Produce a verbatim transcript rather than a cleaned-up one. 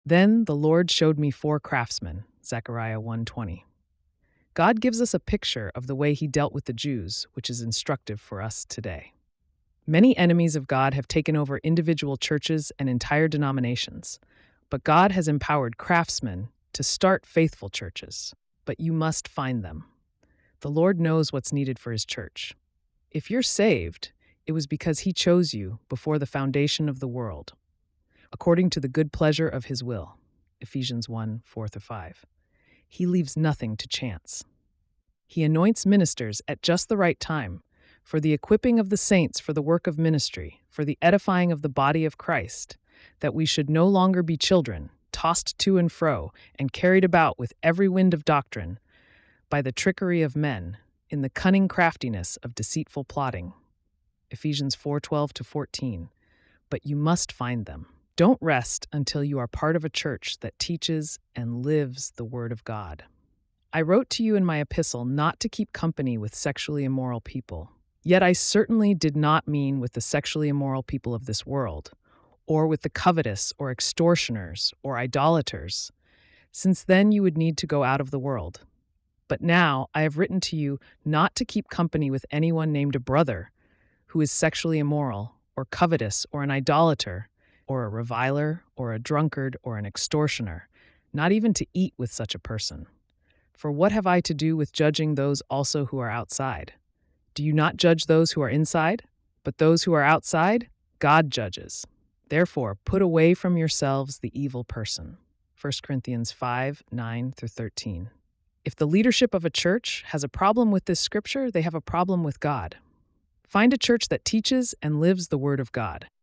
Then the Lord showed me four craftsmen, Zechariah one twenty. God gives us a picture of the way he dealt with the Jews, which is instructive for us today. Many enemies of God have taken over individual churches and entire denominations, but God has empowered craftsmen to start faithful churches. But you must find them. The Lord knows what's needed for his church. If you're saved, it was because he chose you before the foundation of the world, according to the good pleasure of his will. Ephesians one four through five. He leaves nothing to chance. He anoints ministers at just the right time, for the equipping of the saints for the work of ministry, for the edifying of the body of Christ, that we should no longer be children, tossed to and fro, and carried about with every wind of doctrine, by the trickery of men, in the cunning craftiness of deceitful plotting. Ephesians four twelve to fourteen. But you must find them. Don't rest until you are part of a church that teaches and lives the Word of God. I wrote to you in my epistle not to keep company with sexually immoral people. Yet I certainly did not mean with the sexually immoral people of this world, or with the covetous or extortioners or idolaters, since then you would need to go out of the world. But now I have written to you not to keep company with anyone named a brother who is sexually immoral, or covetous, or an idolater, or a reviler, or a drunkard, or an extortioner, not even to eat with such a person. For what have I to do with judging those also who are outside? Do you not judge those who are inside? But those who are outside, God judges. Therefore, put away from yourselves the evil person. First Corinthians five nine through thirteen. If the leadership of a church has a problem with this scripture, they have a problem with God. Find a church that teaches and lives the Word of God.